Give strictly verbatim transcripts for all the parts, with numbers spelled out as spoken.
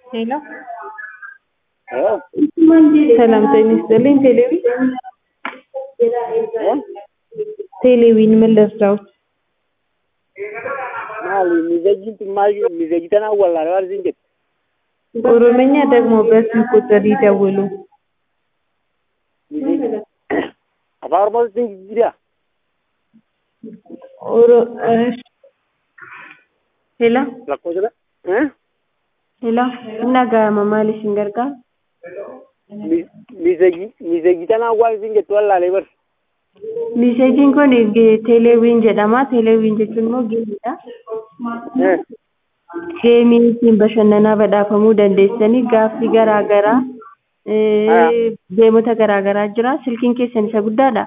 ሄሎ ሄሎ ሰላም ጤና ይስጥልኝ። ቴሌቪ እ ቴሌቪን ምን ልርዳዎት? ማሊ ሚዘጅት ማሊ ሚዘጅተና ወላሂ አርዚንጀ ኦሮምኛ ደግሞ በስልክ ቁጥር ይደውሉ። አፋርሞ ዝንጅሪያ ኦሮ እሺ ሄሎ ለቆዘለ እ ሄሎ እናጋ ማማሊሽ እንገርጋ ሚዘጅ ሚዘጅተና ዋልዚንጀ ወላሂ በር ሚሴጂን kun teeleeviin jedhama. Teeleeviin jechuun immoo geemidha. Geemii ittiin bashannanaa badhaafamuu dandeessanii gaaffii garaa garaa deemota garaa garaa jira. Silkiin keessan isa guddaadha.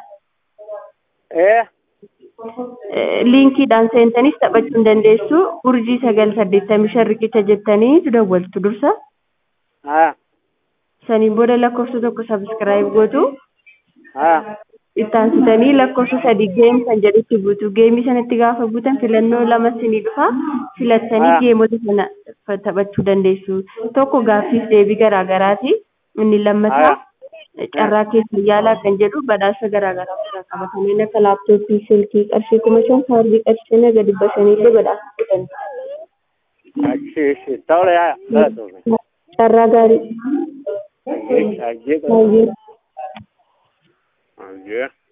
Liinkiidhaan seentaniis taphachuu dandeessu. Urjii sagal saddeettamii shan riqicha jettanii dawwaltu dursa. Saniin booda lakkoofsa tokko sabiskiraayib gootu. Ittaansitanii lakkoofsa sadii geem kan jedhutti buutu. Geemii sanatti gaafa buutan filannoo lama sinii dhufa. Filattanii geemota sana taphachuu dandeessu. Tokko gaaffiif deebii garaa garaati. Inni lammataa carraa keessa yaalaa kan jedhu badhaasa garaa garaa irraa qaba. Kanneen akka laaptooppii, silkii, qarshii kuma shan kaardii qarshii naga dhibba shaniillee badhaasa dandeessu. Achi achi ta'uu yaa carraa gaarii. Ajje ajje ajje